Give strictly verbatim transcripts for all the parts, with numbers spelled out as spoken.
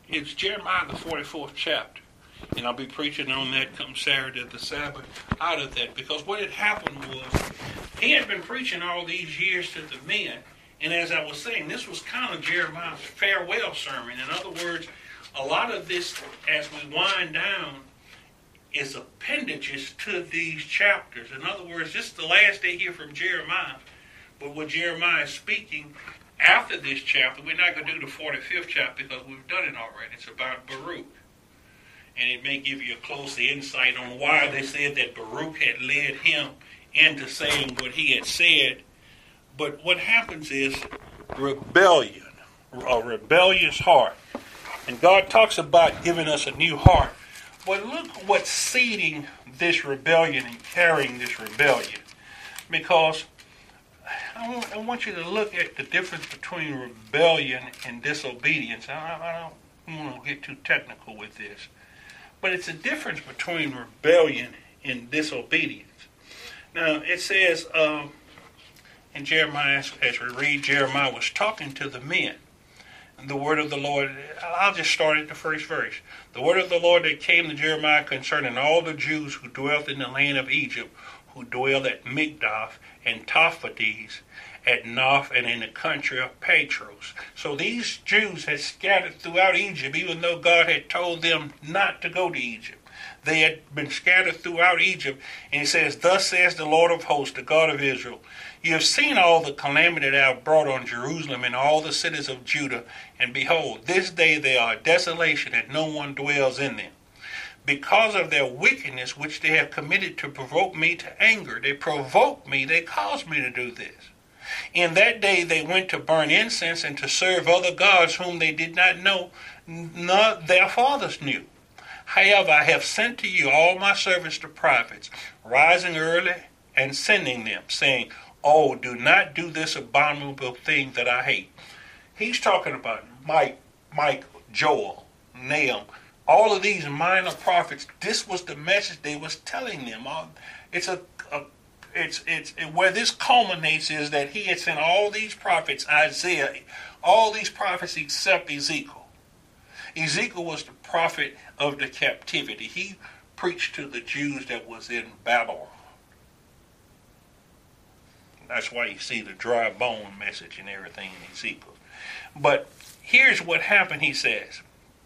It's Jeremiah, the forty-fourth chapter. And I'll be preaching on that come Saturday the Sabbath out of that. Because what had happened was, he had been preaching all these years to the men. And as I was saying, this was kind of Jeremiah's farewell sermon. In other words, a lot of this, as we wind down, is appendages to these chapters. In other words, this is the last they hear from Jeremiah. But what Jeremiah is speaking after this chapter, we're not going to do the forty-fifth chapter because we've done it already. It's about Baruch. And it may give you a closer insight on why they said that Baruch had led him into saying what he had said. But what happens is rebellion, a rebellious heart. And God talks about giving us a new heart. But look what's seeding this rebellion and carrying this rebellion. Because I want, I want you to look at the difference between rebellion and disobedience. I, I don't want to get too technical with this. But it's a difference between rebellion and disobedience. Now, it says um, in Jeremiah, as we read, Jeremiah was talking to the men. And the word of the Lord, I'll just start at the first verse. The word of the Lord that came to Jeremiah concerning all the Jews who dwelt in the land of Egypt, who dwell at Migdol and Tophades, at Noph, and in the country of Patros. So these Jews had scattered throughout Egypt, even though God had told them not to go to Egypt. They had been scattered throughout Egypt. And he says, thus says the Lord of hosts, the God of Israel, you have seen all the calamity that I have brought on Jerusalem and all the cities of Judah. And behold, this day they are desolation, and no one dwells in them. Because of their wickedness, which they have committed to provoke me to anger. They provoked me, they caused me to do this. In that day they went to burn incense and to serve other gods whom they did not know, nor their fathers knew. However, I have sent to you all my servants the prophets, rising early and sending them, saying, oh, do not do this abominable thing that I hate. He's talking about Mike, Mike, Joel, Nahum, all of these minor prophets. This was the message they was telling them. It's a, a It's it's it, where this culminates is that he had sent all these prophets, Isaiah, all these prophets except Ezekiel. Ezekiel was the prophet of the captivity. He preached to the Jews that was in Babylon. That's why you see the dry bone message and everything in Ezekiel. But here's what happened, he says.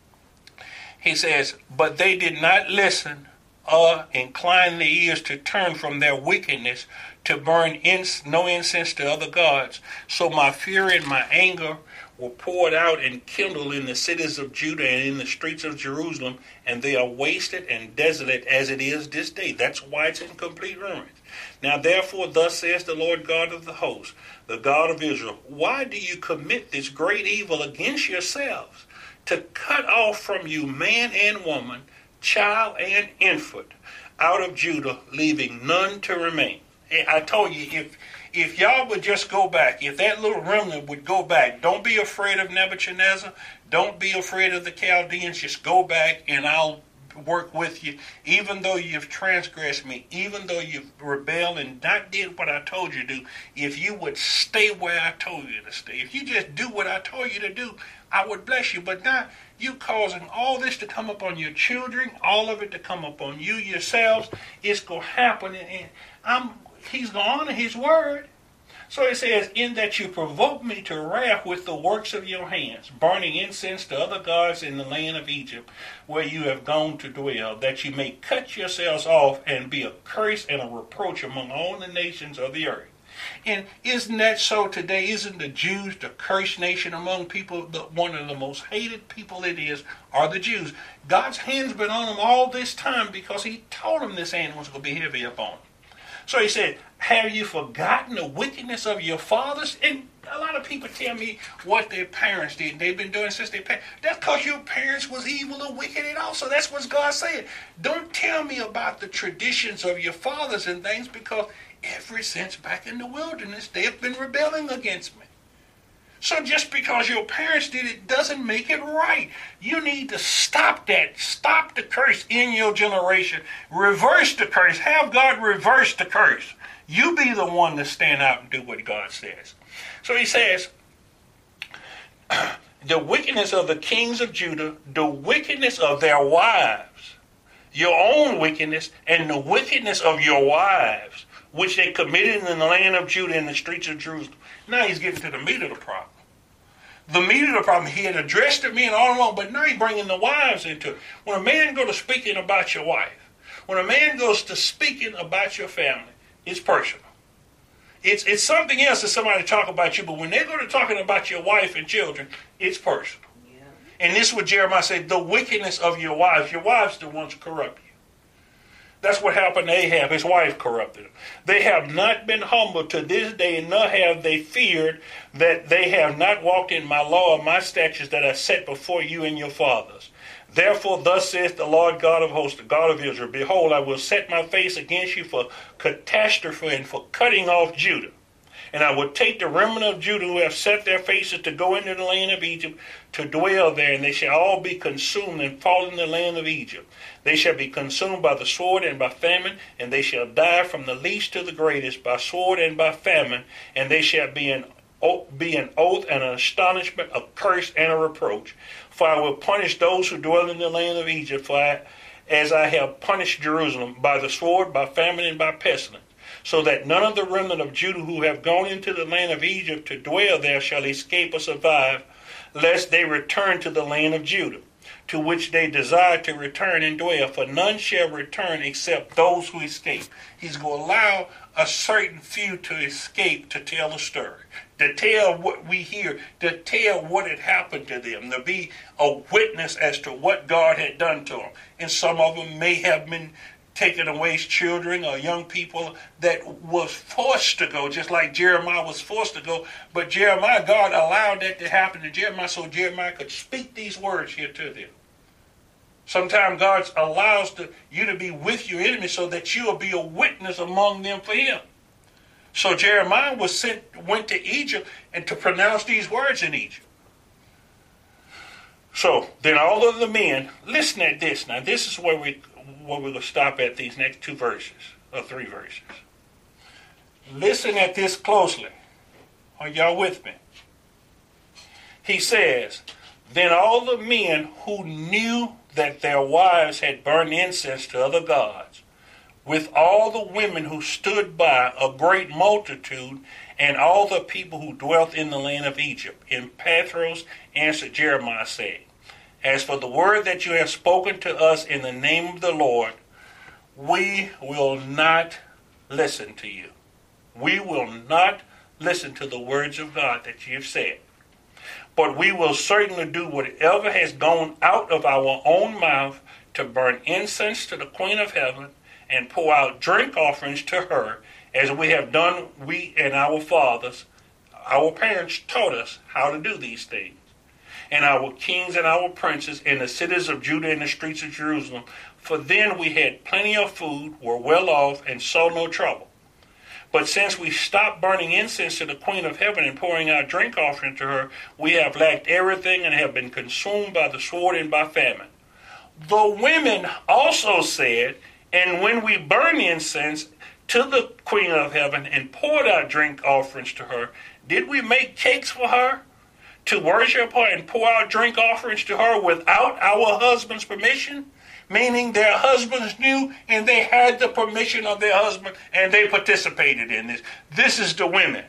He says, but they did not listen or incline their ears to turn from their wickedness to burn ins- no incense to other gods. So my fury and my anger were poured out and kindled in the cities of Judah and in the streets of Jerusalem, and they are wasted and desolate as it is this day. That's why it's in complete ruins. Now therefore, thus says the Lord God of the hosts, the God of Israel, why do you commit this great evil against yourselves, to cut off from you man and woman, child and infant, out of Judah, leaving none to remain? I told you, if if y'all would just go back, if that little remnant would go back, don't be afraid of Nebuchadnezzar, don't be afraid of the Chaldeans, just go back and I'll work with you, even though you've transgressed me, even though you've rebelled and not did what I told you to do. If you would stay where I told you to stay, if you just do what I told you to do, I would bless you. But now you causing all this to come upon your children, all of it to come upon you yourselves. It's going to happen, and I'm, he's going to honor his word. So it says, in that you provoke me to wrath with the works of your hands, burning incense to other gods in the land of Egypt, where you have gone to dwell, that you may cut yourselves off and be a curse and a reproach among all the nations of the earth. And isn't that so today? Isn't the Jews the cursed nation among people? The, one of the most hated people it is are the Jews. God's hand's been on them all this time because he told them this hand was going to be heavy upon them. So he said, have you forgotten the wickedness of your fathers? And a lot of people tell me what their parents did. They've been doing since their parents. That's because your parents was evil and wicked and also. That's what God said. Don't tell me about the traditions of your fathers and things, because ever since back in the wilderness, they have been rebelling against me. So just because your parents did it doesn't make it right. You need to stop that. Stop the curse in your generation. Reverse the curse. Have God reverse the curse. You be the one to stand out and do what God says. So he says, the wickedness of the kings of Judah, the wickedness of their wives, your own wickedness, and the wickedness of your wives, which they committed in the land of Judah in the streets of Jerusalem. Now he's getting to the meat of the problem. The meat of the problem, he had addressed the men all along, but now he's bringing the wives into it. When a man goes to speaking about your wife, when a man goes to speaking about your family, it's personal. It's it's something else that somebody talk about you, but when they go to talking about your wife and children, it's personal. Yeah. And this is what Jeremiah said, the wickedness of your wives. Your wives are the ones who corrupt you. That's what happened to Ahab. His wife corrupted him. They have not been humble to this day, nor have they feared that they have not walked in my law or my statutes that I set before you and your fathers. Therefore, thus saith the Lord God of hosts, the God of Israel, behold, I will set my face against you for catastrophe and for cutting off Judah. And I will take the remnant of Judah who have set their faces to go into the land of Egypt to dwell there, and they shall all be consumed and fall in the land of Egypt. They shall be consumed by the sword and by famine, and they shall die from the least to the greatest by sword and by famine, and they shall be an be an oath and an astonishment, a curse and a reproach. For I will punish those who dwell in the land of Egypt, for I, as I have punished Jerusalem, by the sword, by famine, and by pestilence, so that none of the remnant of Judah who have gone into the land of Egypt to dwell there shall escape or survive, lest they return to the land of Judah, to which they desire to return and dwell, for none shall return except those who escape. He's going to allow a certain few to escape to tell the story, to tell what we hear, to tell what had happened to them, to be a witness as to what God had done to them. And some of them may have been taken away as children or young people that was forced to go, just like Jeremiah was forced to go. But Jeremiah, God allowed that to happen to Jeremiah so Jeremiah could speak these words here to them. Sometimes God allows to, you to be with your enemy so that you will be a witness among them for him. So Jeremiah was sent, went to Egypt and to pronounce these words in Egypt. So then all of the men, listen at this. Now this is where we where we're going to stop at these next two verses, or three verses. Listen at this closely. Are y'all with me? He says, then all the men who knew that their wives had burned incense to other gods, with all the women who stood by, a great multitude, and all the people who dwelt in the land of Egypt, in Pathros answered Jeremiah, saying, as for the word that you have spoken to us in the name of the Lord, we will not listen to you. We will not listen to the words of God that you have said. But we will certainly do whatever has gone out of our own mouth to burn incense to the Queen of Heaven and pour out drink offerings to her, as we have done, we and our fathers. Our parents taught us how to do these things. And our kings and our princes in the cities of Judah and the streets of Jerusalem. For then we had plenty of food, were well off, and saw no trouble. But since we stopped burning incense to the Queen of Heaven and pouring out drink offering to her, we have lacked everything and have been consumed by the sword and by famine. The women also said, and when we burned incense to the Queen of Heaven and poured out drink offerings to her, did we make cakes for her to worship her and pour out drink offerings to her without our husband's permission? Meaning their husbands knew and they had the permission of their husband and they participated in this. This is the women.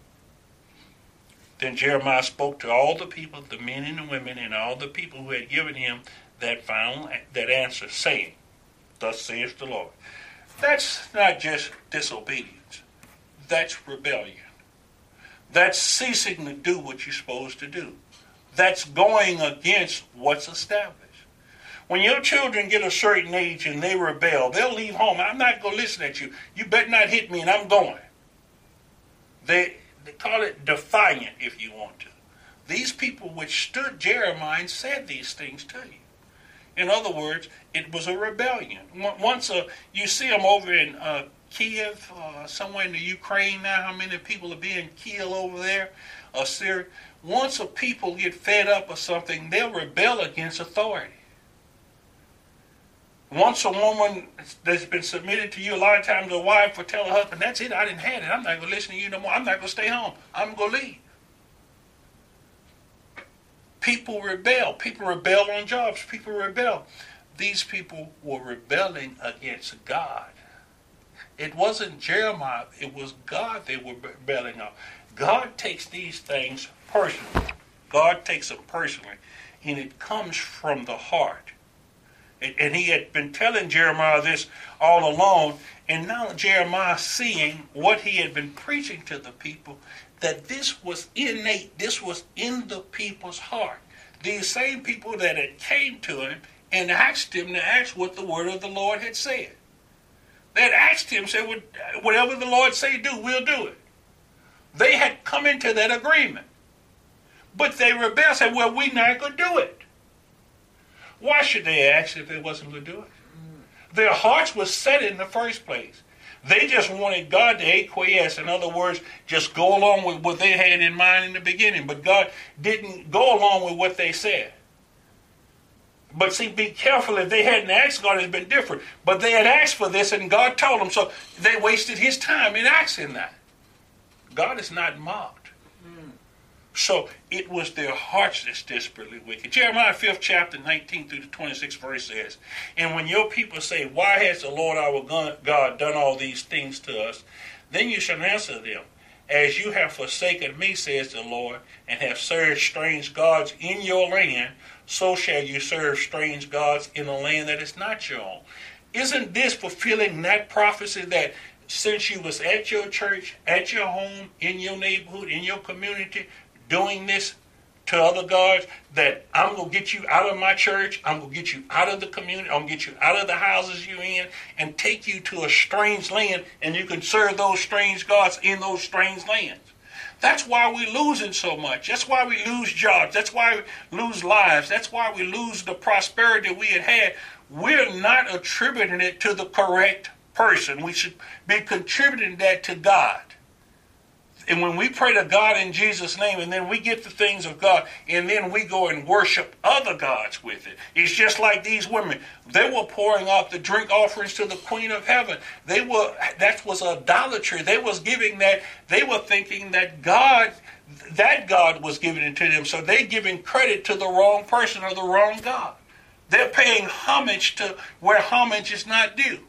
Then Jeremiah spoke to all the people, the men and the women, and all the people who had given him that final that answer, saying, thus saith the Lord. That's not just disobedience. That's rebellion. That's ceasing to do what you're supposed to do. That's going against what's established. When your children get a certain age and they rebel, they'll leave home. I'm not going to listen at you. You better not hit me and I'm going. They, they call it defiant if you want to. These people which stood Jeremiah and said these things to you. In other words, it was a rebellion. Once a, you see them over in uh, Kiev, uh, somewhere in the Ukraine now, how many people are being killed over there, or Syria. Once a people get fed up or something, they'll rebel against authority. Once a woman that's been submitted to you, a lot of times a wife will tell her husband, that's it, I didn't have it. I'm not going to listen to you no more. I'm not going to stay home. I'm going to leave. People rebel. People rebel on jobs. People rebel. These people were rebelling against God. It wasn't Jeremiah. It was God they were rebelling on. God takes these things personally. God takes them personally. And it comes from the heart. And he had been telling Jeremiah this all along. And now Jeremiah, seeing what he had been preaching to the people, that this was innate. This was in the people's heart. These same people that had came to him and asked him to ask what the word of the Lord had said. They had asked him, said, whatever the Lord say do, we'll do it. They had come into that agreement. But they rebelled, said, well, we're not going to do it. Why should they ask if they wasn't going to do it? Their hearts were set in the first place. They just wanted God to acquiesce. In other words, just go along with what they had in mind in the beginning. But God didn't go along with what they said. But see, be careful. If they hadn't asked, God has been different. But they had asked for this and God told them. So they wasted his time in asking that. God is not mocked. So it was their hearts that's desperately wicked. Jeremiah fifth chapter nineteen through the twenty-sixth verse says, and when your people say, why has the Lord our God done all these things to us? Then you shall answer them, as you have forsaken me, says the Lord, and have served strange gods in your land, so shall you serve strange gods in a land that is not your own. Isn't this fulfilling that prophecy that since you was at your church, at your home, in your neighborhood, in your community, doing this to other gods, that I'm going to get you out of my church, I'm going to get you out of the community, I'm going to get you out of the houses you're in, and take you to a strange land, and you can serve those strange gods in those strange lands. That's why we're losing so much. That's why we lose jobs. That's why we lose lives. That's why we lose the prosperity we had had. We're not attributing it to the correct person. We should be contributing that to God. And when we pray to God in Jesus' name, and then we get the things of God, and then we go and worship other gods with it. It's just like these women. They were pouring out the drink offerings to the Queen of Heaven. They were, that was idolatry. They was giving that, they were thinking that God, that God was giving it to them. So they're giving credit to the wrong person or the wrong God. They're paying homage to where homage is not due.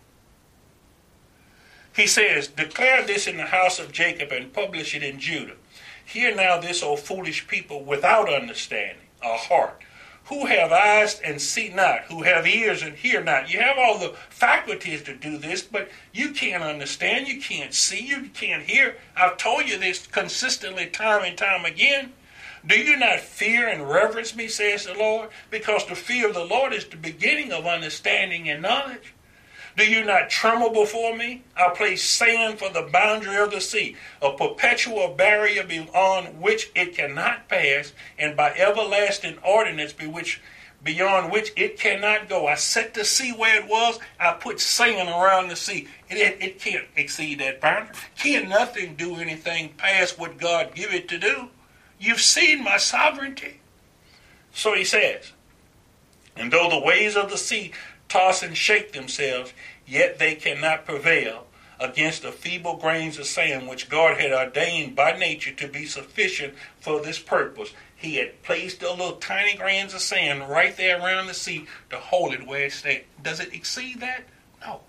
He says, declare this in the house of Jacob and publish it in Judah. Hear now this, O foolish people, without understanding, a heart, who have eyes and see not, who have ears and hear not. You have all the faculties to do this, but you can't understand, you can't see, you can't hear. I've told you this consistently time and time again. Do you not fear and reverence me, says the Lord? Because the fear of the Lord is the beginning of understanding and knowledge. Do you not tremble before me? I place sand for the boundary of the sea, a perpetual barrier beyond which it cannot pass, and by everlasting ordinance be which, beyond which it cannot go. I set the sea where it was. I put sand around the sea. It, it, it can't exceed that boundary. Can't nothing do anything past what God give it to do. You've seen my sovereignty. So he says, and though the waves of the sea toss and shake themselves, yet they cannot prevail against the feeble grains of sand which God had ordained by nature to be sufficient for this purpose. He had placed the little tiny grains of sand right there around the sea to hold it where it stayed. Does it exceed that? No.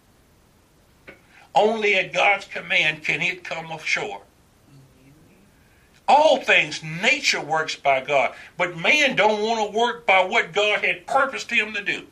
Only at God's command can it come ashore. All things, nature works by God, but man don't want to work by what God had purposed him to do.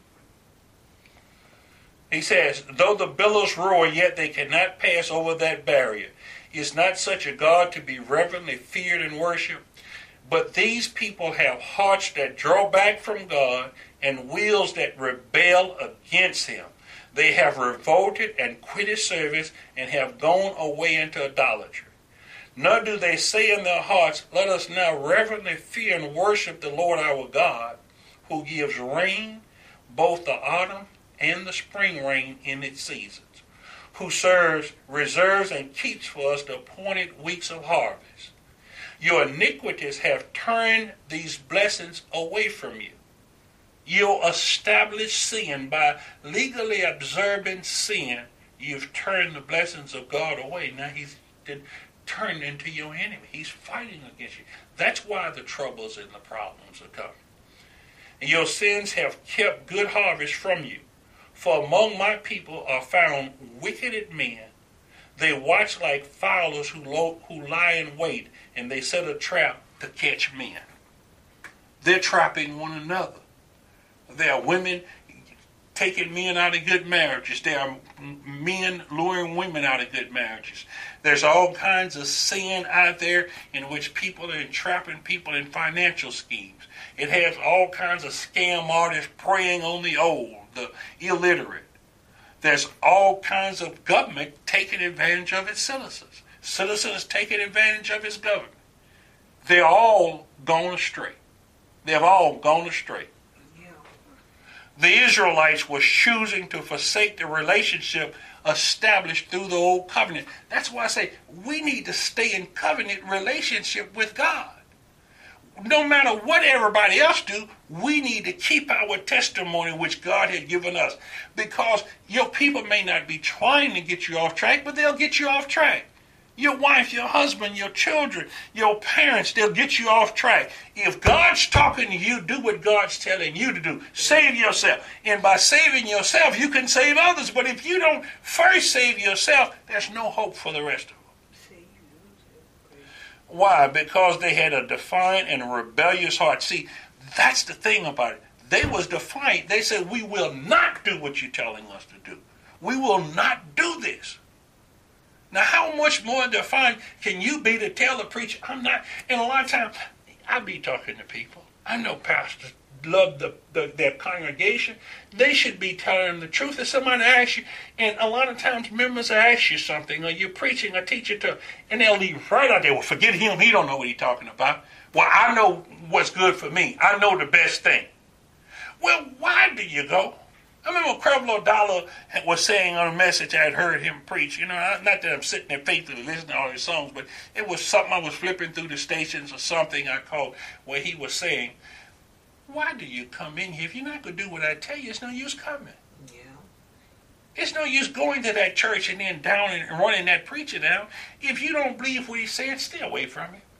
He says, though the billows roar, yet they cannot pass over that barrier. Is not such a God to be reverently feared and worshipped? But these people have hearts that draw back from God and wills that rebel against him. They have revolted and quitted service and have gone away into idolatry. Nor do they say in their hearts, let us now reverently fear and worship the Lord our God, who gives rain, both the autumn and the spring rain in its seasons, who serves, reserves, and keeps for us the appointed weeks of harvest. Your iniquities have turned these blessings away from you. You'll establish sin by legally observing sin. You've turned the blessings of God away. Now he's turned into your enemy. He's fighting against you. That's why the troubles and the problems are coming. And your sins have kept good harvest from you. For among my people are found wicked men. They watch like fowlers who, lo- who lie in wait, and they set a trap to catch men. They're trapping one another. There are women taking men out of good marriages. There are men luring women out of good marriages. There's all kinds of sin out there in which people are entrapping people in financial schemes. It has all kinds of scam artists preying on the old, the illiterate. There's all kinds of government taking advantage of its citizens. Citizens taking advantage of its government. They're all gone astray. They've all gone astray. The Israelites were choosing to forsake the relationship established through the old covenant. That's why I say we need to stay in covenant relationship with God. No matter what everybody else do, we need to keep our testimony which God had given us. Because your people may not be trying to get you off track, but they'll get you off track. Your wife, your husband, your children, your parents, they'll get you off track. If God's talking to you, do what God's telling you to do. Save yourself. And by saving yourself, you can save others. But if you don't first save yourself, there's no hope for the rest of them. Why? Because they had a defiant and a rebellious heart. See, that's the thing about it. They was defiant. They said, we will not do what you're telling us to do. We will not do this. Now, how much more defiant can you be to tell the preacher, I'm not? And a lot of times, I be talking to people. I know pastors love the, the, their congregation. They should be telling them the truth. If somebody asks you, and a lot of times members ask you something, or you're preaching or teaching to, and they'll leave right out there. Well, forget him. He don't know what he's talking about. Well, I know what's good for me. I know the best thing. Well, why do you go? I remember Creflo Dollar was saying on a message I had heard him preach. You know, not that I'm sitting there faithfully listening to all his songs, but it was something I was flipping through the stations or something I called where he was saying, why do you come in here? If you're not going to do what I tell you, it's no use coming. Yeah. It's no use going to that church and then down and running that preacher down. If you don't believe what he's saying, stay away from it.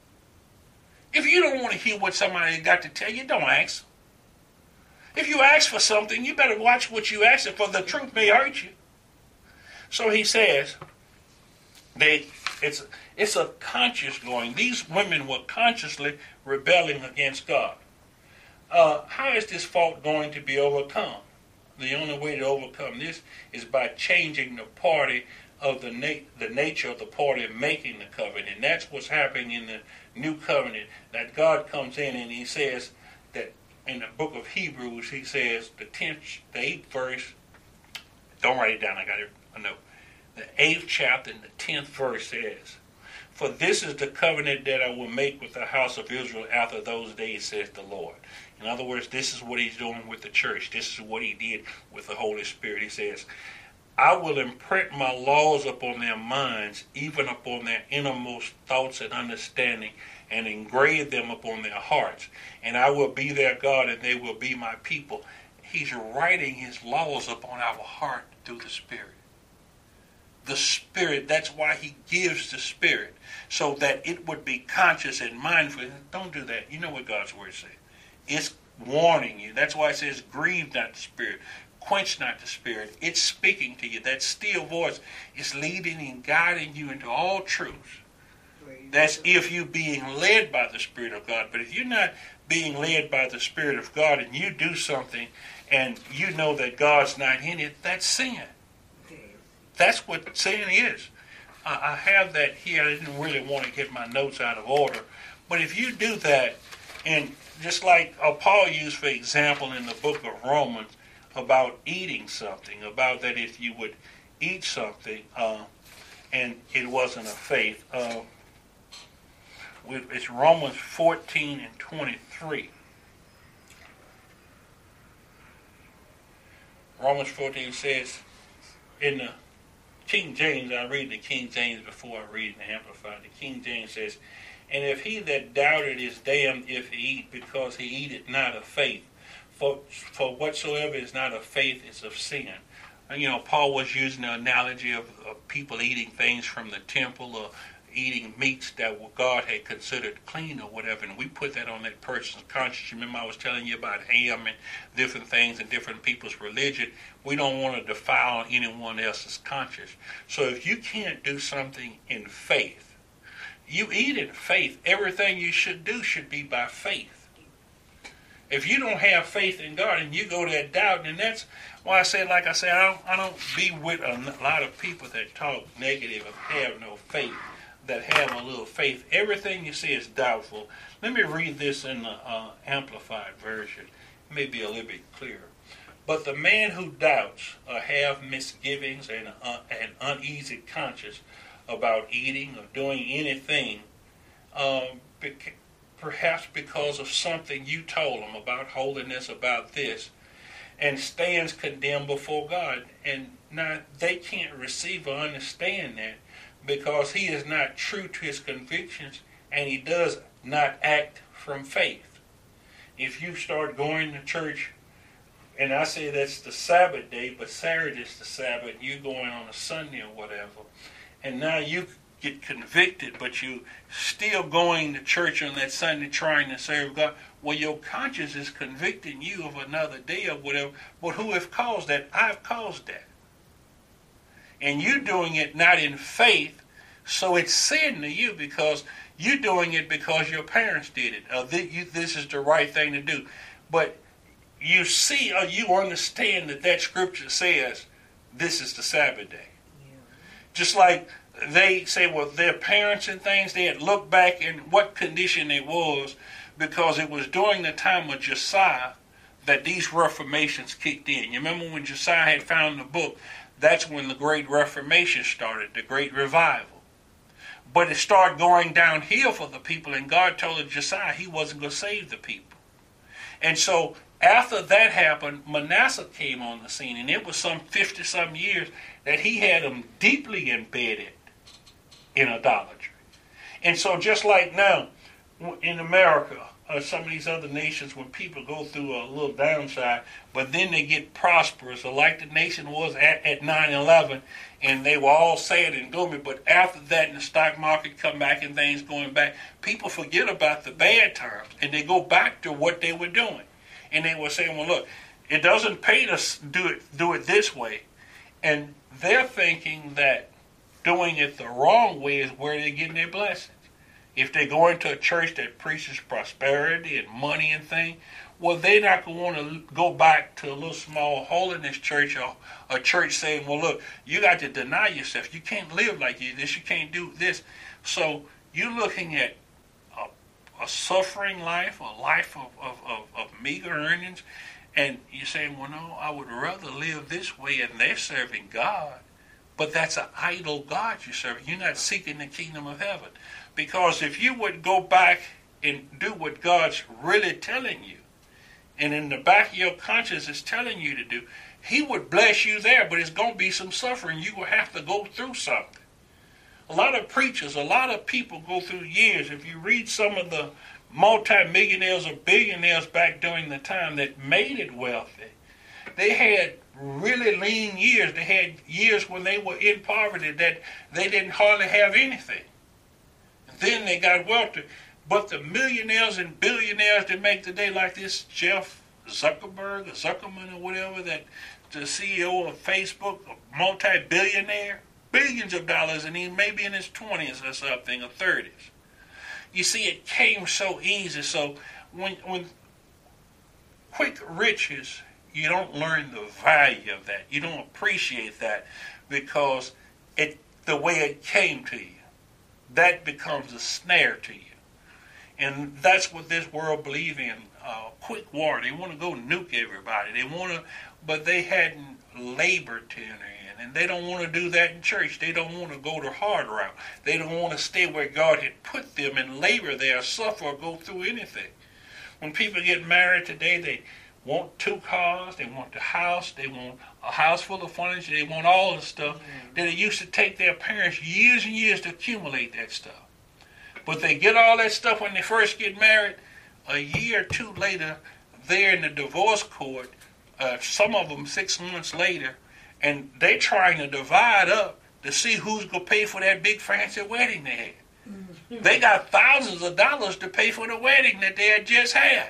If you don't want to hear what somebody got to tell you, don't ask. If you ask for something, you better watch what you ask for. The truth may hurt you. So he says, they it's it's a conscious going. These women were consciously rebelling against God. Uh, how is this fault going to be overcome? The only way to overcome this is by changing the party of the na- the nature of the party making the covenant. And that's what's happening in the new covenant. That God comes in and he says that in the book of Hebrews, he says, the tenth, the eighth verse, don't write it down, I got it, I know. The eighth chapter and the tenth verse says, for this is the covenant that I will make with the house of Israel after those days, says the Lord. In other words, this is what he's doing with the church. This is what he did with the Holy Spirit. He says, I will imprint my laws upon their minds, even upon their innermost thoughts and understanding, and engrave them upon their hearts. And I will be their God, and they will be my people. He's writing his laws upon our heart through the Spirit. The Spirit, that's why he gives the Spirit, so that it would be conscious and mindful. Don't do that. You know what God's word says. It's warning you. That's why it says, grieve not the Spirit. Quench not the Spirit. It's speaking to you. That still voice is leading and guiding you into all truth. That's if you're being led by the Spirit of God. But if you're not being led by the Spirit of God and you do something and you know that God's not in it, that's sin. That's what sin is. I have that here. I didn't really want to get my notes out of order. But if you do that, and just like uh, Paul used, for example, in the book of Romans, about eating something, about that if you would eat something uh, and it wasn't a faith, uh, it's Romans fourteen and twenty-three. Romans fourteen says, in the King James, I read the King James before I read the Amplified. The King James says, and if he that doubted is damned if he eat, because he eateth not of faith. For, for whatsoever is not of faith is of sin. And, you know, Paul was using the analogy of, of people eating things from the temple, or eating meats that God had considered clean or whatever, and we put that on that person's conscience. Remember I was telling you about ham and different things and different people's religion. We don't want to defile anyone else's conscience. So if you can't do something in faith, you eat in faith. Everything you should do should be by faith. If you don't have faith in God and you go to that doubt, and that's why I say, like I said, I don't, I don't be with a lot of people that talk negative and have no faith, that have a little faith. Everything you say is doubtful. Let me read this in the uh, Amplified Version. It may be a little bit clearer. But the man who doubts or have misgivings and uh, an uneasy conscience about eating or doing anything, um, beca- perhaps because of something you told him about holiness, about this, and stands condemned before God. And now they can't receive or understand that, because he is not true to his convictions and he does not act from faith. If you start going to church, and I say that's the Sabbath day, but Saturday is the Sabbath, and you're going on a Sunday or whatever, and now you get convicted, but you still going to church on that Sunday trying to serve God, well, your conscience is convicting you of another day or whatever, but who have caused that? I've caused that. And you're doing it not in faith, so it's sin to you because you're doing it because your parents did it. Or th- you, this is the right thing to do. But you see or you understand that that scripture says this is the Sabbath day. Yeah. Just like they say, well, their parents and things, they had looked back in what condition it was, because it was during the time of Josiah that these reformations kicked in. You remember when Josiah had found the book? That's when the Great Reformation started, the Great Revival. But it started going downhill for the people, and God told Josiah he wasn't going to save the people. And so after that happened, Manasseh came on the scene, and it was some fifty-some years that he had them deeply embedded in idolatry. And so just like now, in America, or some of these other nations, when people go through a little downside, but then they get prosperous, or like the nation was at, at nine eleven, and they were all sad and gloomy, but after that, and the stock market come back and things going back, people forget about the bad times, and they go back to what they were doing. And they were saying, well, look, it doesn't pay to do it, do it this way. And they're thinking that doing it the wrong way is where they're getting their blessings. If they go into a church that preaches prosperity and money and things, well, they're not going to want to go back to a little small holiness church or a church saying, well, look, you got to deny yourself. You can't live like you this. You can't do this. So you're looking at a, a suffering life, a life of, of, of, of meager earnings, and you're saying, well, no, I would rather live this way, and they're serving God. But that's an idol God you're serving. You're not seeking the kingdom of heaven. Because if you would go back and do what God's really telling you, and in the back of your conscience is telling you to do, he would bless you there, but it's going to be some suffering. You will have to go through something. A lot of preachers, a lot of people go through years. If you read some of the multi-millionaires or billionaires back during the time that made it wealthy, they had really lean years. They had years when they were in poverty that they didn't hardly have anything. Then they got wealthy. But the millionaires and billionaires that make today, like this Jeff Zuckerberg or Zuckerman or whatever, that the C E O of Facebook, a multi-billionaire, billions of dollars, and he may be in his twenties or something, or thirties. You see, it came so easy. So when when quick riches, you don't learn the value of that. You don't appreciate that because it the way it came to you. That becomes a snare to you. And that's what this world believes in. Uh, quick war. They want to go nuke everybody. They want to, but they hadn't labored to enter in. And they don't want to do that in church. They don't want to go the hard route. They don't want to stay where God had put them and labor there, suffer, or go through anything. When people get married today, they want two cars, they want the house, they want a house full of furniture, they want all the stuff mm-hmm. that it used to take their parents years and years to accumulate that stuff. But they get all that stuff when they first get married. A year or two later, they're in the divorce court, uh, some of them six months later, and they're trying to divide up to see who's going to pay for that big fancy wedding they had. Mm-hmm. They got thousands of dollars to pay for the wedding that they had just had.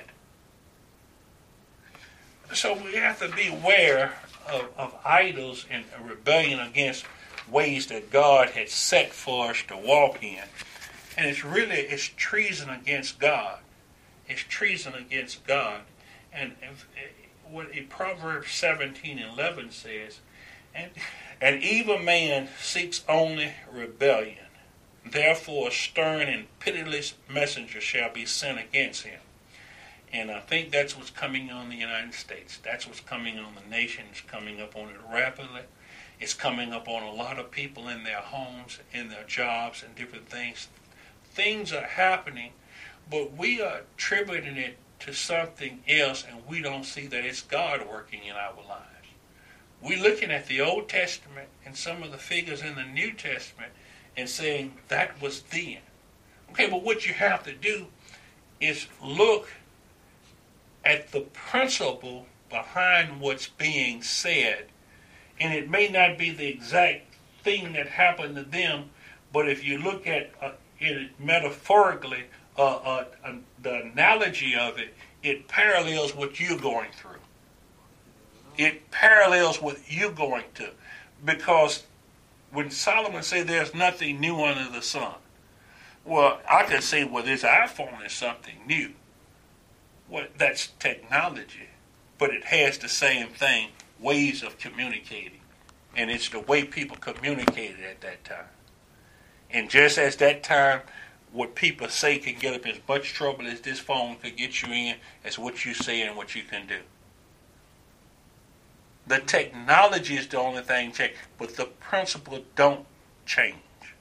So we have to be aware of, of idols and rebellion against ways that God had set for us to walk in. And it's really, it's treason against God. It's treason against God. And if, what in Proverbs seventeen and eleven says, and an evil man seeks only rebellion. Therefore a stern and pitiless messenger shall be sent against him. And I think that's what's coming on the United States. That's what's coming on the nation. It's coming up on it rapidly. It's coming up on a lot of people in their homes, in their jobs, and different things. Things are happening, but we are attributing it to something else, and we don't see that it's God working in our lives. We're looking at the Old Testament and some of the figures in the New Testament and saying that was then. Okay, but what you have to do is look at the principle behind what's being said. And it may not be the exact thing that happened to them, but if you look at uh, it metaphorically, uh, uh, uh, the analogy of it, it parallels what you're going through. It parallels what you're going to. Because when Solomon said there's nothing new under the sun, well, I could say, well, this iPhone is something new. Well, that's technology, but it has the same thing, ways of communicating. And it's the way people communicated at that time. And just as that time, what people say can get up as much trouble as this phone could get you in, as what you say and what you can do. The technology is the only thing change, but the principles don't change.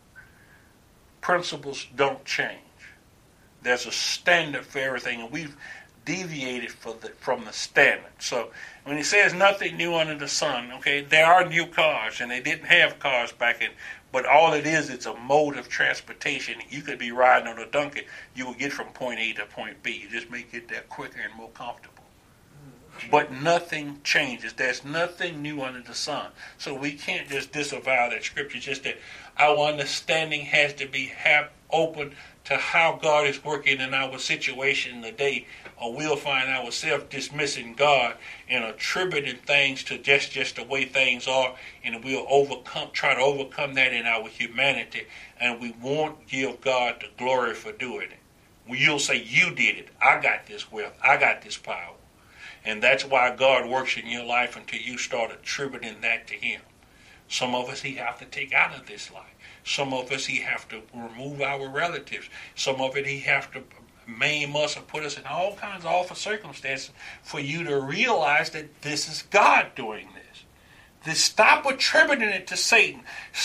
Principles don't change. There's a standard for everything, and we've deviated for the, from the standard. So when he says nothing new under the sun, okay, there are new cars, and they didn't have cars back in, but all it is, it's a mode of transportation. You could be riding on a donkey, you will get from point A to point B. You just make it there quicker and more comfortable. But nothing changes. There's nothing new under the sun. So we can't just disavow that scripture. Just that our understanding has to be half open to how God is working in our situation today, or we'll find ourselves dismissing God and attributing things to just, just the way things are, and we'll overcome, try to overcome that in our humanity, and we won't give God the glory for doing it. Well, you'll say, you did it. I got this wealth. I got this power. And that's why God works in your life until you start attributing that to Him. Some of us He have to take out of this life. Some of us He have to remove our relatives. Some of it He have to maim us and put us in all kinds of awful circumstances for you to realize that this is God doing this. This, stop attributing it to Satan.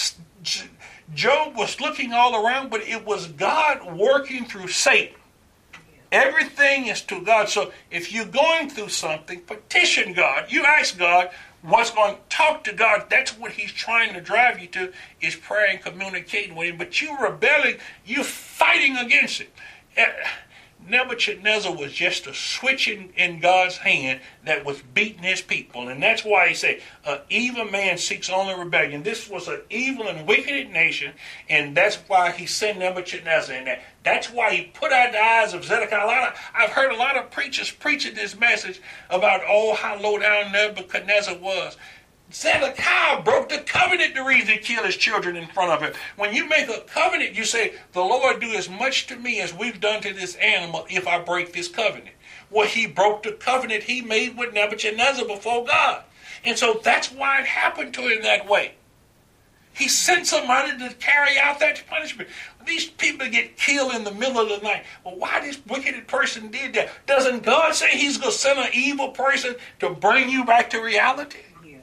Job was looking all around, but it was God working through Satan. Everything is to God. So if you're going through something, petition God. You ask God what's going to talk to God. That's what He's trying to drive you to, is prayer and communicating with Him. But you're rebelling. You're fighting against it. Nebuchadnezzar was just a switch in, in God's hand that was beating his people. And that's why he said, an evil man seeks only rebellion. This was an evil and wicked nation, and that's why he sent Nebuchadnezzar in there. That's why he put out the eyes of Zedekiah. A lot of, I've heard a lot of preachers preaching this message about, oh, how low down Nebuchadnezzar was. Zedekiah broke the covenant the reason he killed his children in front of him. When you make a covenant, you say, the Lord do as much to me as we've done to this animal if I break this covenant. Well, he broke the covenant he made with Nebuchadnezzar before God. And so that's why it happened to him that way. He sent somebody to carry out that punishment. These people get killed in the middle of the night. Well, why this wicked person did that? Doesn't God say He's going to send an evil person to bring you back to reality?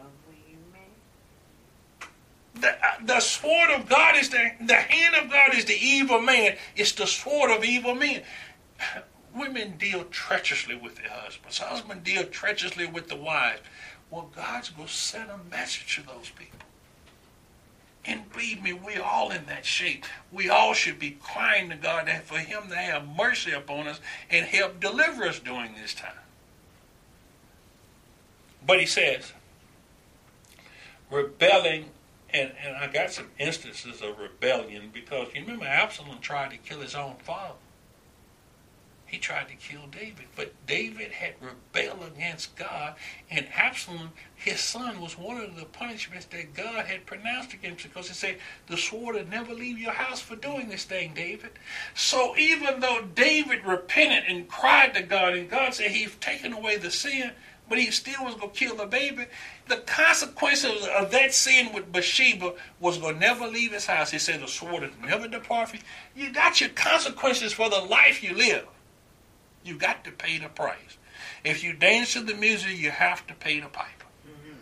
The, the sword of God is the, the hand of God is the evil man. It's the sword of evil men. Women deal treacherously with their husbands. Husbands deal treacherously with the wives. Well, God's going to send a message to those people. And believe me, we're all in that shape. We all should be crying to God for Him to have mercy upon us and help deliver us during this time. But He says, rebelling And, and I got some instances of rebellion because you remember Absalom tried to kill his own father. He tried to kill David, but David had rebelled against God, and Absalom, his son, was one of the punishments that God had pronounced against him, because he said, the sword will never leave your house for doing this thing, David. So even though David repented and cried to God, and God said he's taken away the sin, but he still was going to kill the baby, the consequences of that sin with Bathsheba was going to never leave his house. He said the sword will never depart from you. You got your consequences for the life you live. You got to pay the price. If you dance to the music, you have to pay the piper. Mm-hmm.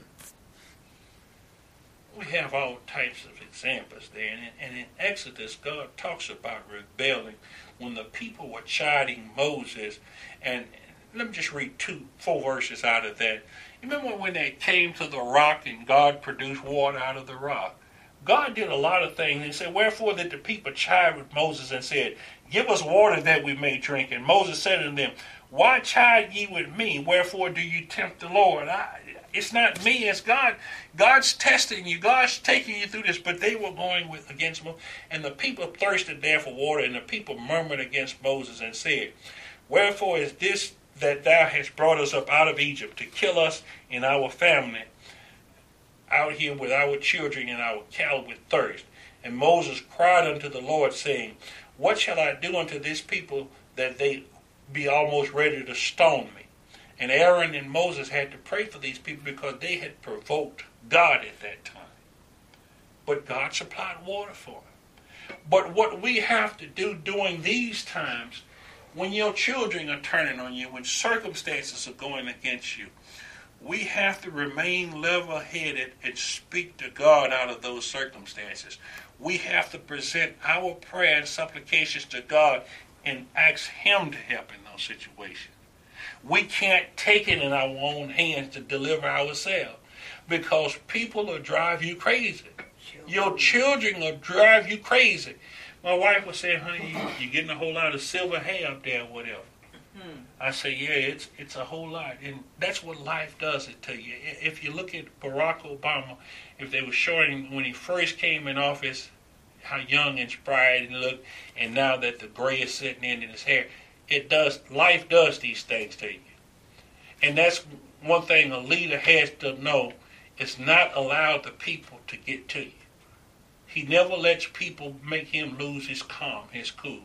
We have all types of examples there. And in, and in Exodus, God talks about rebelling when the people were chiding Moses. And let me just read two, four verses out of that. You remember when they came to the rock and God produced water out of the rock? God did a lot of things. He said, wherefore did the people chide with Moses and said, give us water that we may drink. And Moses said unto them, why chide ye with me? Wherefore do you tempt the Lord? I, it's not me, it's God. God's testing you. God's taking you through this. But they were going with against Moses. And the people thirsted there for water. And the people murmured against Moses and said, wherefore is this that thou hast brought us up out of Egypt to kill us and our family out here with our children and our cattle with thirst? And Moses cried unto the Lord, saying, what shall I do unto this people that they be almost ready to stone me? And Aaron and Moses had to pray for these people because they had provoked God at that time. But God supplied water for them. But what we have to do during these times, when your children are turning on you, when circumstances are going against you, we have to remain level-headed and speak to God out of those circumstances. We have to present our prayer and supplications to God and ask Him to help in those situations. We can't take it in our own hands to deliver ourselves because people will drive you crazy. Your children will drive you crazy. My wife was saying, honey, you, you're getting a whole lot of silver hair up there or whatever. Hmm. I say, yeah, it's it's a whole lot. And that's what life does it to you. If you look at Barack Obama, if they were showing when he first came in office, how young and spry he looked, and now that the gray is sitting in in his hair, it does, life does these things to you. And that's one thing a leader has to know. It's not allowed the people to get to you. He never lets people make him lose his calm, his cool.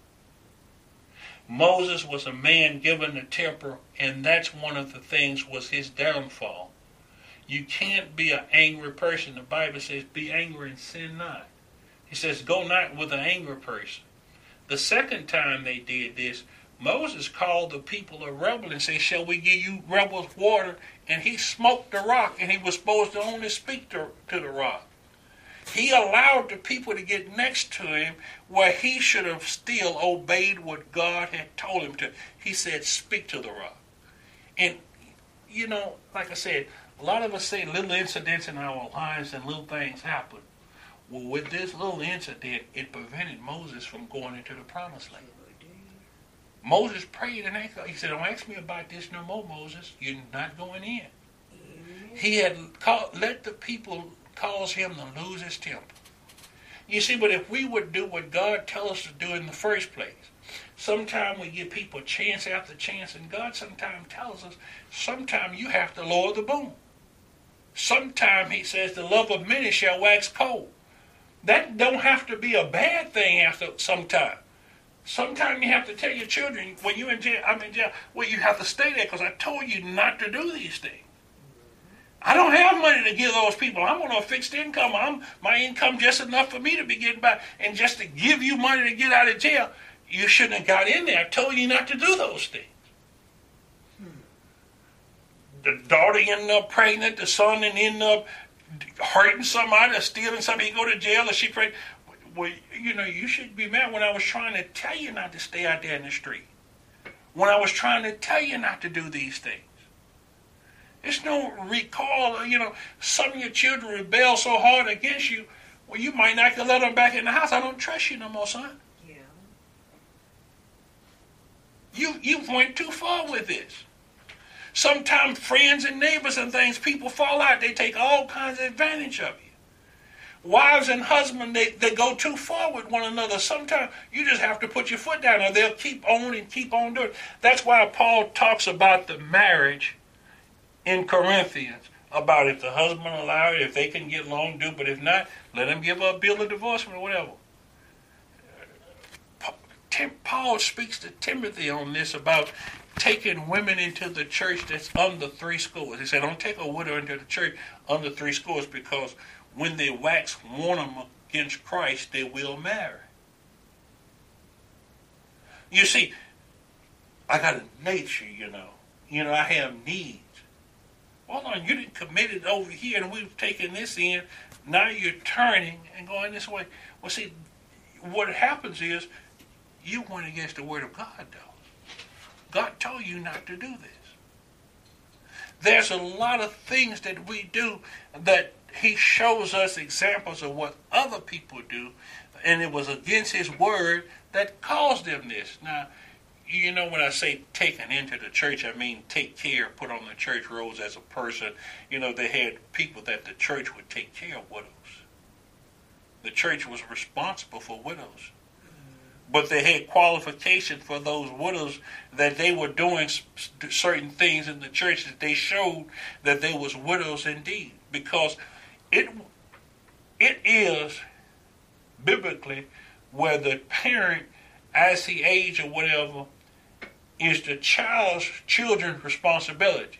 Moses was a man given a temper, and that's one of the things was his downfall. You can't be an angry person. The Bible says, be angry and sin not. He says, go not with an angry person. The second time they did this, Moses called the people a rebel and said, shall we give you rebels water? And he smoked the rock, and he was supposed to only speak to, to the rock. He allowed the people to get next to him where he should have still obeyed what God had told him to. He said, speak to the rock. And, you know, like I said, a lot of us say little incidents in our lives and little things happen. Well, with this little incident, it prevented Moses from going into the promised land. Moses prayed and asked God. He said, don't ask me about this no more, Moses. You're not going in. He had called, let the people cause him to lose his temper. You see, but if we would do what God tells us to do in the first place, sometimes we give people chance after chance, and God sometimes tells us, sometimes you have to lower the boom. Sometimes he says, the love of many shall wax cold. That don't have to be a bad thing after some time. Sometimes you have to tell your children, when you're in jail, I'm in jail, well, you have to stay there because I told you not to do these things. I don't have money to give those people. I'm on a fixed income. I'm, my income just enough for me to be getting by. And just to give you money to get out of jail, you shouldn't have got in there. I told you not to do those things. Hmm. The daughter ended up pregnant. The son ended up hurting somebody or stealing something. He go to jail and she prayed. Well, you know, you should be mad when I was trying to tell you not to stay out there in the street. When I was trying to tell you not to do these things. There's no recall. You know, some of your children rebel so hard against you, well, you might not let them back in the house. I don't trust you no more, son. Yeah. You, you went too far with this. Sometimes friends and neighbors and things, people fall out. They take all kinds of advantage of you. wives and husbands, they, they go too far with one another. Sometimes you just have to put your foot down, and they'll keep on and keep on doing it. That's why Paul talks about the marriage in Corinthians, about if the husband allow it, if they can get along, do, but if not, let them give a bill of divorcement or whatever. Paul speaks to Timothy on this about taking women into the church that's under three scores. He said, don't take a widow into the church under three scores, because when they wax warm against Christ, they will marry. You see, I got a nature, you know. You know, I have needs. Hold on, you didn't commit it over here, and we've taken this in. Now you're turning and going this way. Well, see, what happens is you went against the Word of God, though. God told you not to do this. There's a lot of things that we do that He shows us examples of what other people do, and it was against His Word that caused them this. Now, you know, when I say taken into the church, I mean take care, put on the church robes as a person. You know, they had people that the church would take care of widows. The church was responsible for widows. But they had qualifications for those widows, that they were doing certain things in the church that they showed that they was widows indeed. Because it it is biblically where the parent, as he age or whatever, is the child's children's responsibility.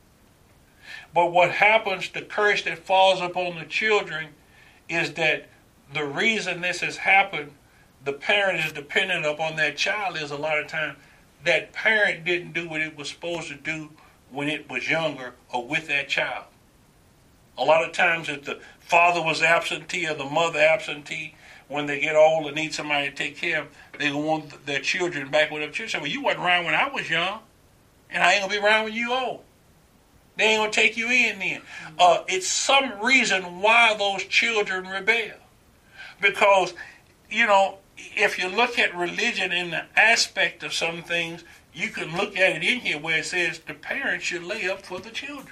But what happens, the curse that falls upon the children, is that the reason this has happened, the parent is dependent upon that child, is a lot of times that parent didn't do what it was supposed to do when it was younger or with that child. A lot of times if the father was absentee or the mother absentee, when they get old and need somebody to take care of them, they want their children back with their children. Say, well, you wasn't around when I was young, and I ain't going to be around when you old. They ain't going to take you in then. Uh, it's some reason why those children rebel. Because, you know, if you look at religion in the aspect of some things, you can look at it in here where it says the parents should lay up for the children.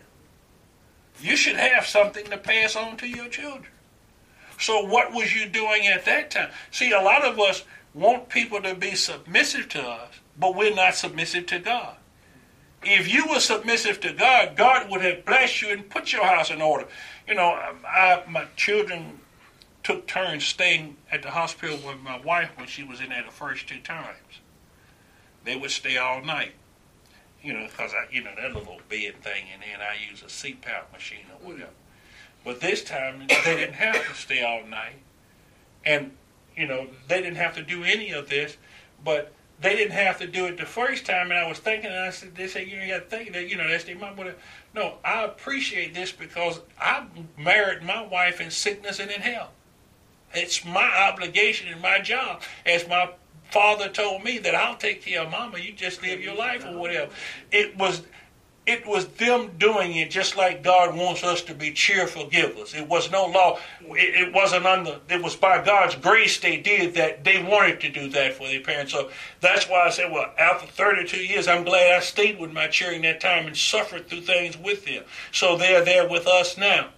You should have something to pass on to your children. So what was you doing at that time? See, a lot of us want people to be submissive to us, but we're not submissive to God. If you were submissive to God, God would have blessed you and put your house in order. You know, I, my children took turns staying at the hospital with my wife when she was in there the first two times. They would stay all night. You know, because I, you know, that little bed thing in there, and I use a C PAP machine or whatever. But this time, they didn't have to stay all night. And, you know, they didn't have to do any of this, but they didn't have to do it the first time. And I was thinking, and I said, they said, you know, you got to think that, you know, that's their mom. No, I appreciate this because I married my wife in sickness and in health. It's my obligation and my job. As my father told me that I'll take care of mama, you just live your life or whatever. It was it was them doing it just like God wants us to be cheerful givers. It was no law. It, it wasn't under, it was by God's grace they did that. They wanted to do that for their parents. So that's why I said, well, after thirty-two years, I'm glad I stayed with my children that time and suffered through things with them. So they're there with us now.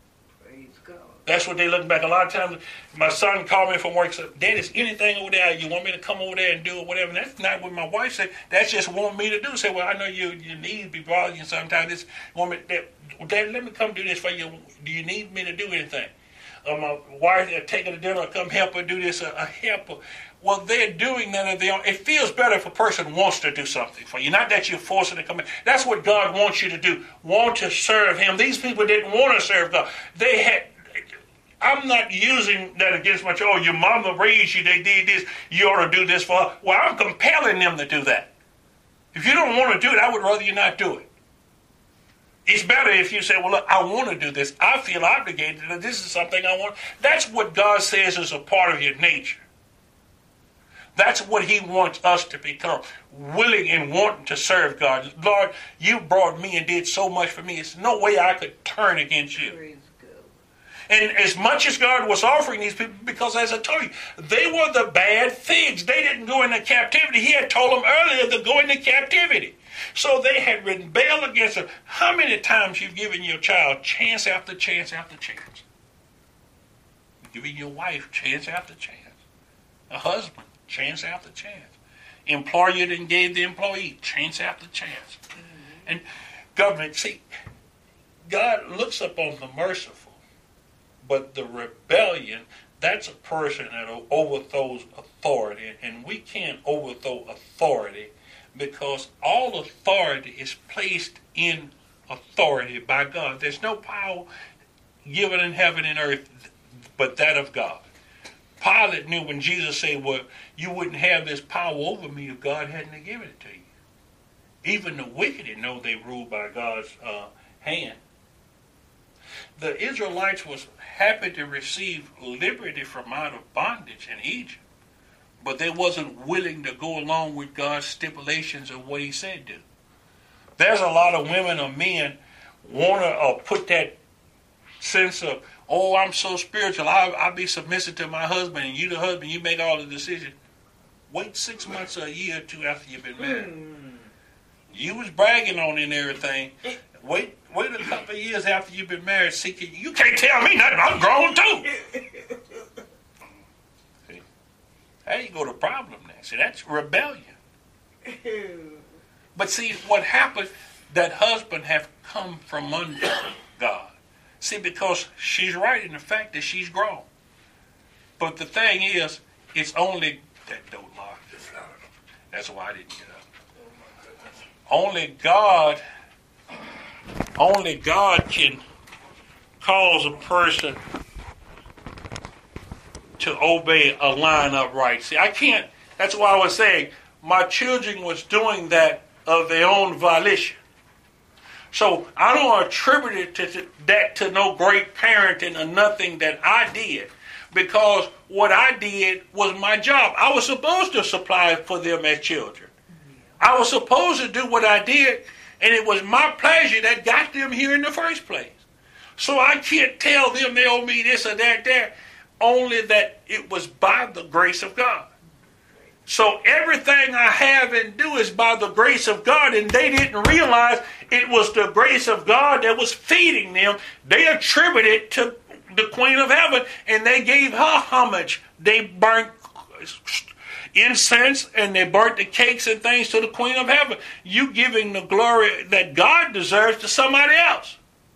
That's what they look back. A lot of times, my son called me from work and said, Dad, is anything over there? You want me to come over there and do it, whatever? And that's not what my wife said. That's just want me to do. Say, well, I know you, your needs be bothering you sometimes. This, want me, Dad, Dad, let me come do this for you. Do you need me to do anything? Or my wife, uh, take her to dinner, or come help her do this, uh, a helper. Well, they're doing that of their own. It feels better if a person wants to do something for you. Not that you're forcing to come in. That's what God wants you to do. Want to serve Him. These people didn't want to serve God. They had... I'm not using that against my child. Oh, your mama raised you, they did this, you ought to do this for her. Well, I'm compelling them to do that. If you don't want to do it, I would rather you not do it. It's better if you say, well, look, I want to do this. I feel obligated. This is something I want. That's what God says is a part of your nature. That's what He wants us to become, willing and wanting to serve God. Lord, you brought me and did so much for me. There's no way I could turn against you. And as much as God was offering these people, because as I told you, they were the bad figs. They didn't go into captivity. He had told them earlier to go into captivity. So they had rebelled against Him. How many times you've given your child chance after chance after chance? giving your wife chance after chance. A husband, chance after chance. Employer then gave the employee chance after chance. Mm-hmm. And government, see, God looks upon the merciful, but the rebellion, that's a person that overthrows authority, and we can't overthrow authority because all authority is placed in authority by God. There's no power given in heaven and earth but that of God. Pilate knew when Jesus said, well, you wouldn't have this power over me if God hadn't given it to you. Even the wicked know they ruled by God's uh, hand. The Israelites was happy to receive liberty from out of bondage in Egypt, but they wasn't willing to go along with God's stipulations of what he said do. There's a lot of women or men want to uh, put that sense of, oh, I'm so spiritual, I'll, I'll be submissive to my husband, and you the husband, you make all the decisions. Wait six months or a year or two after you've been married. Mm. You was bragging on it and everything. Wait wait a couple of years after you've been married, see, you can't tell me nothing, I'm grown too. See? There you go to the problem now. See, that's rebellion. But see, what happened, that husband have come from under God. See, because she's right in the fact that she's grown. But the thing is, it's only, that door locked. That's why I didn't get up. Only God, only God can cause a person to obey a line upright. See, I can't, that's why I was saying, my children was doing that of their own volition. So I don't attribute it to, to that to no great parenting or nothing that I did, because what I did was my job. I was supposed to supply for them as children. I was supposed to do what I did, and it was my pleasure that got them here in the first place. So I can't tell them they owe me this or that there, only that it was by the grace of God. So everything I have and do is by the grace of God, and they didn't realize it was the grace of God that was feeding them. They attributed it to the Queen of Heaven, and they gave her homage. They burnt incense, and they burnt the cakes and things to the Queen of Heaven. You giving the glory that God deserves to somebody else.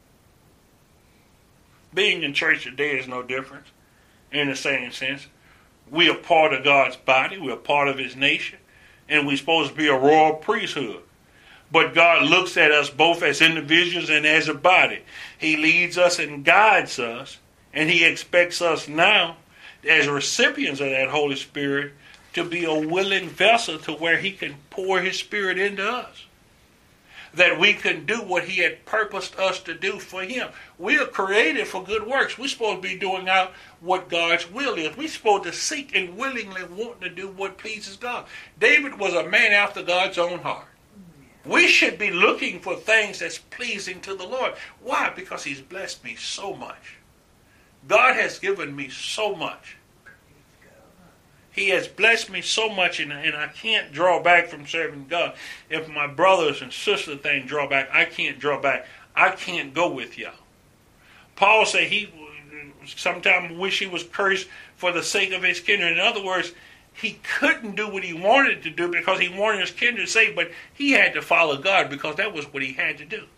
Being in church today is no different in the same sense. We are part of God's body. We're part of his nation. And we're supposed to be a royal priesthood. But God looks at us both as individuals and as a body. He leads us and guides us. And he expects us now, as recipients of that Holy Spirit, to be a willing vessel to where he can pour his Spirit into us. That we can do what he had purposed us to do for him. We are created for good works. We're supposed to be doing out what God's will is. We're supposed to seek and willingly want to do what pleases God. David was a man after God's own heart. We should be looking for things that's pleasing to the Lord. Why? Because he's blessed me so much. God has given me so much. He has blessed me so much, and, and I can't draw back from serving God. If my brothers and sisters thing draw back, I can't draw back. I can't go with y'all. Paul said he sometimes wish he was cursed for the sake of his kindred. In other words, he couldn't do what he wanted to do because he wanted his kindred saved, but he had to follow God because that was what he had to do.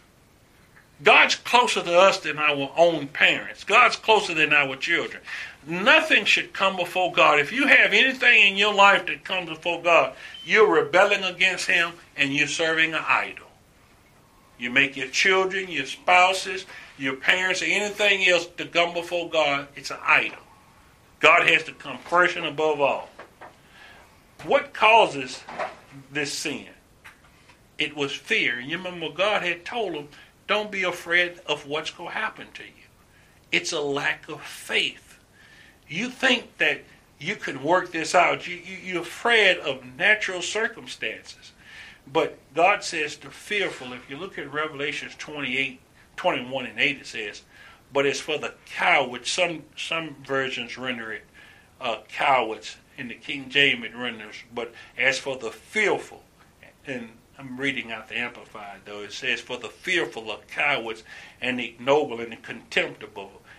God's closer to us than our own parents. God's closer than our children. Nothing should come before God. If you have anything in your life that comes before God, you're rebelling against him and you're serving an idol. You make your children, your spouses, your parents, or anything else to come before God, it's an idol. God has to come first and above all. What causes this sin? It was fear. And you remember God had told them, don't be afraid of what's going to happen to you. It's a lack of faith. You think that you can work this out. You, you, you're afraid of natural circumstances. But God says the fearful, if you look at Revelation twenty-eight, twenty-one and eight, it says, but it's for the cowards. Some some versions render it uh, cowards. In the King James it renders, but as for the fearful, and I'm reading out the Amplified though, it says for the fearful of cowards and the ignoble and the contemptible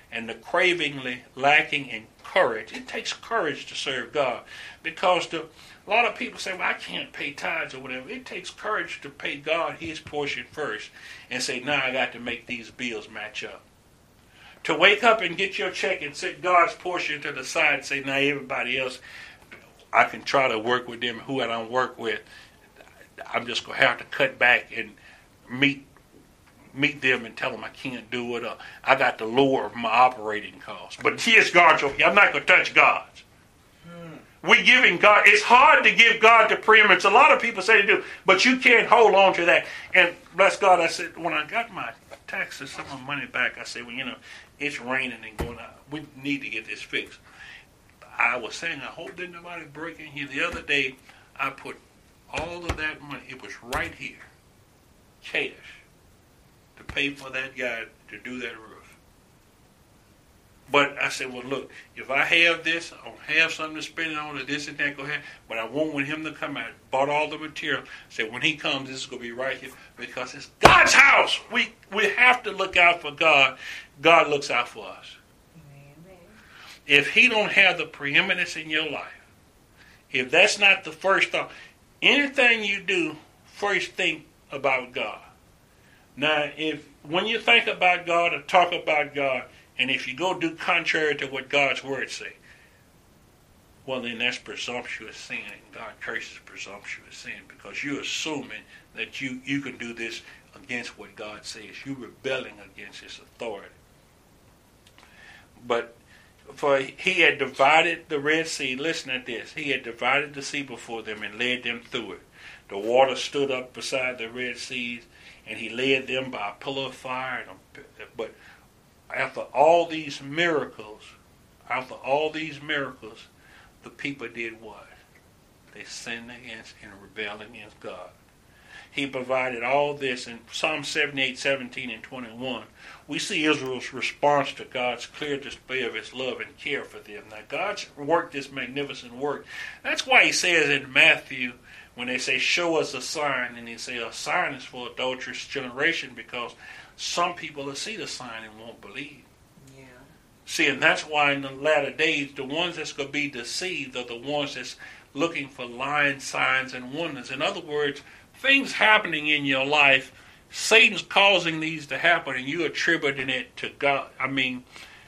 and the cravingly lacking in courage. It takes courage to serve God, because the, a lot of people say, well, I can't pay tithes or whatever. It takes courage to pay God his portion first and say, now I got to make these bills match up. To wake up and get your check and set God's portion to the side and say, now everybody else, I can try to work with them. Who I don't work with, I'm just going to have to cut back and meet meet them and tell them I can't do it. Or I got to lower my operating costs. But here's God's okay. I'm not going to touch God's. Hmm. We giving God. It's hard to give God the preeminence. A lot of people say they do, but you can't hold on to that. And bless God, I said, when I got my taxes, some of my money back, I said, well, you know, it's raining and going out. We need to get this fixed. I was saying, I hope that nobody break in here. The other day, I put all of that money, it was right here, cash, to pay for that guy to do that roof. But I said, well, look, if I have this, I'll have something to spend it on, or this and that, go ahead. But I want when him to come out, bought all the material. Said, when he comes, this is going to be right here, because it's God's house. We we have to look out for God. God looks out for us. Amen. If he don't have the preeminence in your life, if that's not the first thought, anything you do, first think about God. Now, if when you think about God or talk about God, and if you go do contrary to what God's word say, well, then that's presumptuous sin, and God curses presumptuous sin, because you're assuming that you, you can do this against what God says. You're rebelling against his authority. But for he had divided the Red Sea, listen to this, he had divided the sea before them and led them through it. The water stood up beside the Red Sea, and he led them by a pillar of fire. And a, but after all these miracles, after all these miracles, the people did what? They sinned against and rebelled against God. He provided all this in Psalm seventy-eight, seventeen, and twenty-one. We see Israel's response to God's clear display of his love and care for them. Now, God's worked this magnificent work. That's why he says in Matthew, when they say, show us a sign, and he say, a sign is for adulterous generation, because some people will see the sign and won't believe. Yeah. See, and that's why in the latter days, the ones that's going to be deceived are the ones that's looking for lying signs and wonders. In other words, things happening in your life, Satan's causing these to happen, and you attributing it to God. I mean,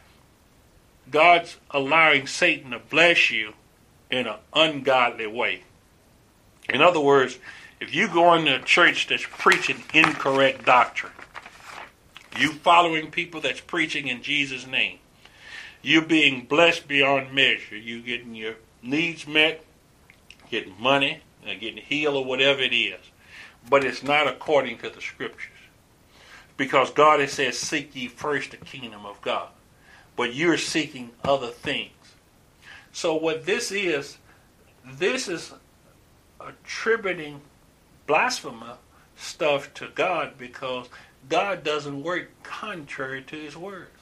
God's allowing Satan to bless you in an ungodly way. In other words, if you go into a church that's preaching incorrect doctrine, you following people that's preaching in Jesus' name, you're being blessed beyond measure. You getting your needs met, getting money, or getting healed, or whatever it is. But it's not according to the scriptures. Because God has said, seek ye first the kingdom of God. But you're seeking other things. So what this is, this is attributing blasphemous stuff to God, because God doesn't work contrary to his words.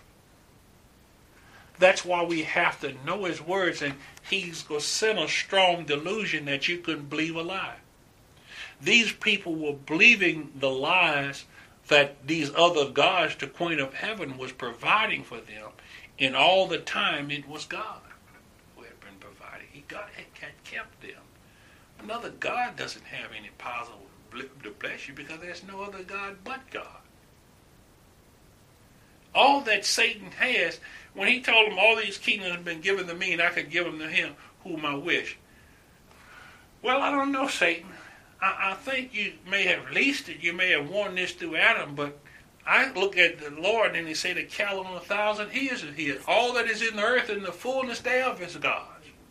That's why we have to know his words, and he's going to send a strong delusion that you couldn't believe a lie. These people were believing the lies that these other gods, the Queen of Heaven, was providing for them, and all the time it was God who had been providing. He God had kept them. Another God doesn't have any power to bless you, because there's no other God but God. All that Satan has, when he told them all these kingdoms have been given to me and I could give them to him whom I wish. Well, I don't know, Satan. I, I think you may have leased it. You may have won this through Adam, but I look at the Lord and he said, the cattle on a thousand hills is his. All that is in the earth and the fullness thereof is God's.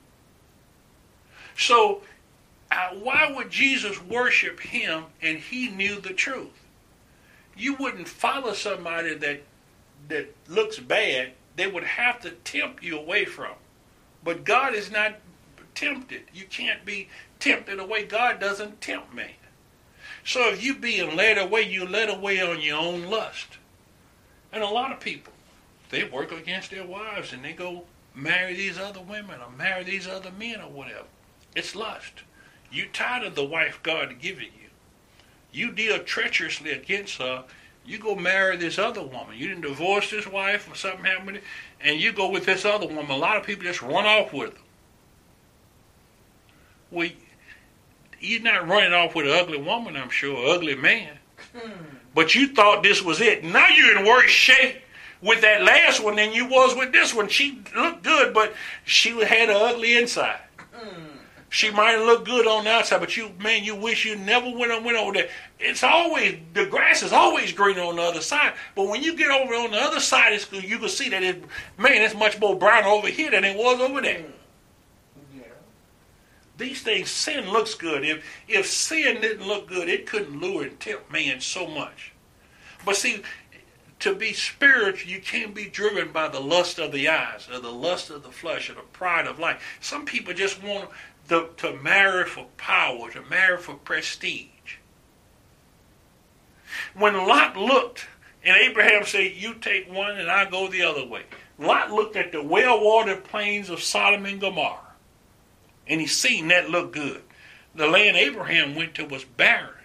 So, uh, why would Jesus worship him and he knew the truth? You wouldn't follow somebody that that looks bad. They would have to tempt you away from. But God is not tempted. You can't be tempted away. God doesn't tempt man. So if you being led away, you led away on your own lust. And a lot of people, they work against their wives and they go marry these other women or marry these other men or whatever. It's lust. You tired of the wife God giving you. You deal treacherously against her. You go marry this other woman. You didn't divorce this wife or something happened with it, and you go with this other woman. A lot of people just run off with her. Well, you're not running off with an ugly woman, I'm sure, an ugly man. But you thought this was it. Now you're in worse shape with that last one than you was with this one. She looked good, but she had an ugly inside. She might look good on the outside, but you, man, you wish you never went on went over there. It's always, the grass is always greener on the other side. But when you get over on the other side, it's, you can see that it, man, it's much more brown over here than it was over there. Yeah. These things, sin looks good. If if sin didn't look good, it couldn't lure and tempt man so much. But see, to be spiritual, you can't be driven by the lust of the eyes, or the lust of the flesh, or the pride of life. Some people just want The, to marry for power, to marry for prestige. When Lot looked, and Abraham said, you take one and I go the other way. Lot looked at the well-watered plains of Sodom and Gomorrah, and he seen that looked good. The land Abraham went to was barren.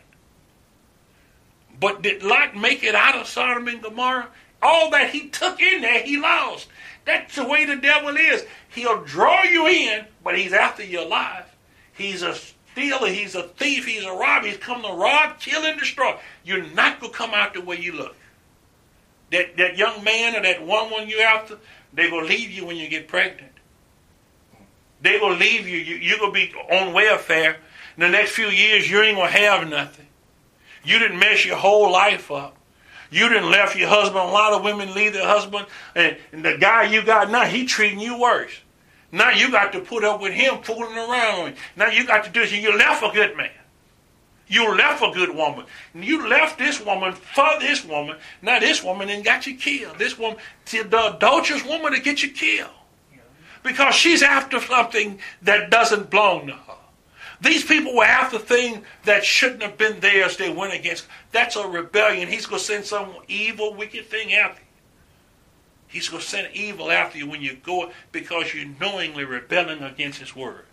But did Lot make it out of Sodom and Gomorrah? All that he took in there, he lost. That's the way the devil is. He'll draw you in, but he's after your life. He's a stealer. He's a thief. He's a robber. He's come to rob, kill, and destroy. You're not going to come out the way you look. That, that young man or that woman you're after, they will leave you when you get pregnant. They will leave you. you you're going to be on welfare. In the next few years, you ain't going to have nothing. You didn't mess your whole life up. You didn't left your husband. A lot of women leave their husband, and, and the guy you got now, he treating you worse. Now you got to put up with him fooling around with you. Now you got to do this. You left a good man. You left a good woman. You left this woman for this woman. Now this woman then got you killed. This woman, the adulterous woman to get you killed. Because she's after something that doesn't belong to her. These people were after things that shouldn't have been theirs. They went against. That's a rebellion. He's going to send some evil, wicked thing after you. He's going to send evil after you when you go because you're knowingly rebelling against His word.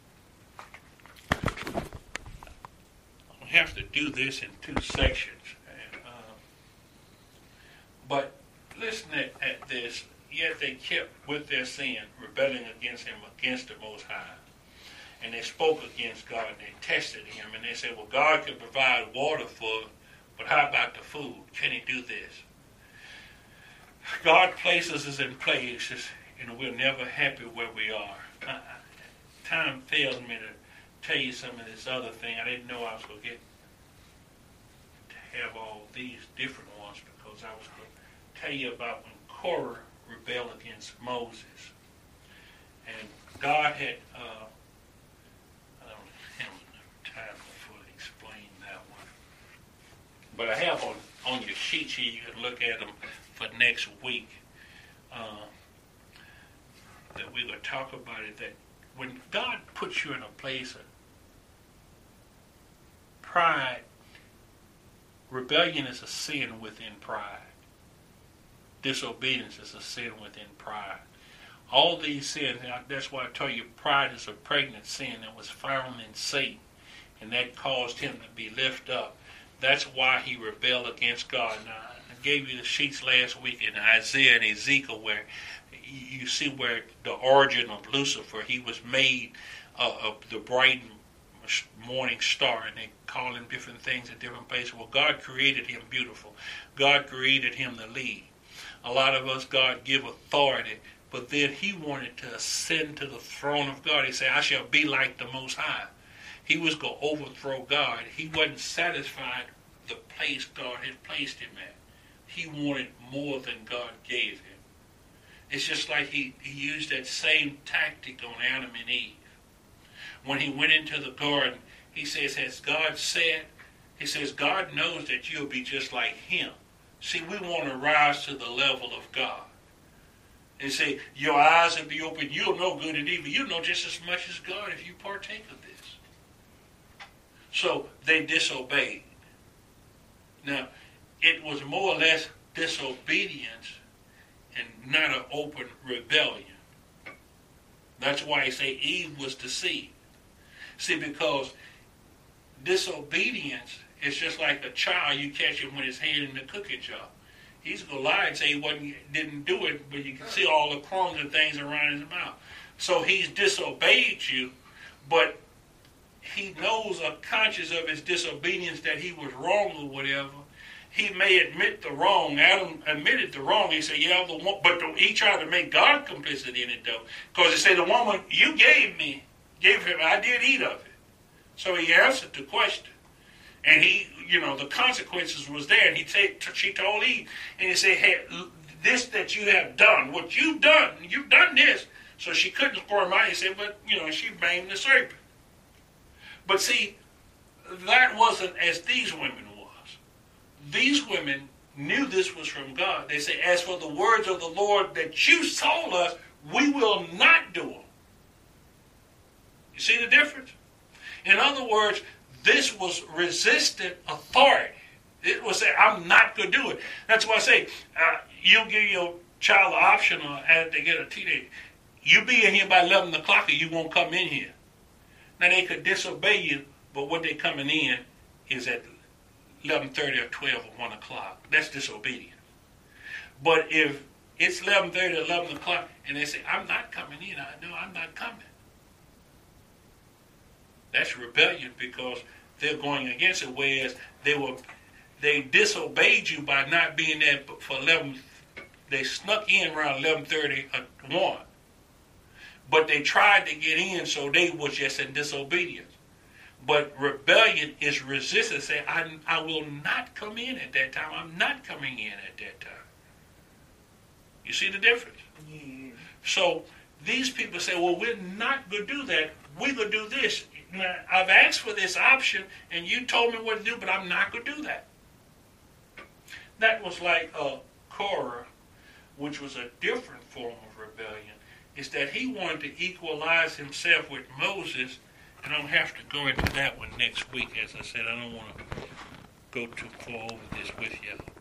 I have to do this in two sections. And, uh, but listen at, at this. Yet they kept with their sin, rebelling against Him, against the Most High. And they spoke against God, and they tested Him, and they said, well, God can provide water for us, but how about the food? Can He do this? God places us in places, and we're never happy where we are. Uh, time fails me to tell you some of this other thing. I didn't know I was going to get to have all these different ones, because I was going to tell you about when Korah rebelled against Moses. And God had... Uh, time to fully explain that one. But I have on, on your sheets here, you can look at them for next week. Uh, that we're going to talk about it, that when God puts you in a place of pride, rebellion is a sin within pride. Disobedience is a sin within pride. All these sins, that's why I tell you, pride is a pregnant sin that was found in Satan. And that caused him to be lifted up. That's why he rebelled against God. Now, I gave you the sheets last week in Isaiah and Ezekiel where you see where the origin of Lucifer, he was made uh, of the bright morning star, and they call him different things in different places. Well, God created him beautiful. God created him to lead. A lot of us, God give authority, but then he wanted to ascend to the throne of God. He said, I shall be like the Most High. He was going to overthrow God. He wasn't satisfied with the place God had placed him at. He wanted more than God gave him. It's just like he, he used that same tactic on Adam and Eve. When he went into the garden, he says, has God said? He says, God knows that you'll be just like him. See, we want to rise to the level of God. And say, your eyes will be open. You'll know good and evil. You'll know just as much as God if you partake of this. So they disobeyed. Now, it was more or less disobedience and not an open rebellion. That's why he say Eve was deceived. See, because disobedience It's just like a child, you catch him with his hand in the cookie jar. He's going to lie and say he wasn't, didn't do it, but you can see all the crumbs and things around his mouth. So he's disobeyed you, but he knows or conscious of his disobedience that he was wrong or whatever. He may admit the wrong. Adam admitted the wrong. He said, yeah, the one, but the, he tried to make God complicit in it, though. Because he said, the woman you gave me, gave him, I did eat of it. So he answered the question. And he, you know, the consequences was there. And he t- she told Eve, and he said, hey, this that you have done, what you've done, you've done this. So she couldn't squirm out. He said, but, you know, she blamed the serpent. But see, that wasn't as these women was. These women knew this was from God. They say, as for the words of the Lord that you told us, we will not do them. You see the difference? In other words, this was resistant authority. It was saying, I'm not going to do it. That's why I say, uh, you give your child an option or as they get a teenager. You be in here by eleven o'clock or you won't come in here. Now they could disobey you, but what they coming in is at eleven thirty or twelve or one o'clock. That's disobedience. But if it's eleven thirty or eleven o'clock and they say, I'm not coming in, I know I'm not coming. That's rebellion because they're going against it, whereas they were they disobeyed you by not being there for eleven. They snuck in around eleven thirty or one. But they tried to get in, so they was just in disobedience. But rebellion is resistance. Say, I, I will not come in at that time. I'm not coming in at that time. You see the difference? Yeah. So these people say, well, we're not going to do that. We're going to do this. Now, I've asked for this option, and you told me what to do, but I'm not going to do that. That was like uh, Korah, which was a different form of rebellion, is that he wanted to equalize himself with Moses. And I'll have to go into that one next week. As I said, I don't want to go too far over this with you.